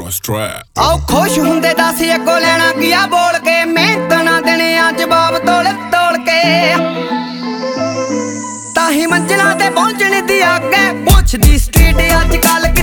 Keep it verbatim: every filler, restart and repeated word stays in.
strap ਆਓ ਖੁਸ਼ ਹੁੰਦੇ ਦੱਸ ਅੱਗੋਂ ਲੈਣਾ ਕੀਆ ਬੋਲ ਕੇ ਮਿਹਨਤ ਨਾ ਦੇਣੇ ਆ ਜਵਾਬ ਤੋਲ ਤੋਲ ਕੇ ਤਾਂ ਹੀ ਮੰਜ਼ਿਲਾਂ ਤੇ ਪਹੁੰਚਣ ਦੀ ਅੱਗੇ ਪੁੱਛਦੀ ਸਟਰੀਟ ਅੱਜ ਕੱਲ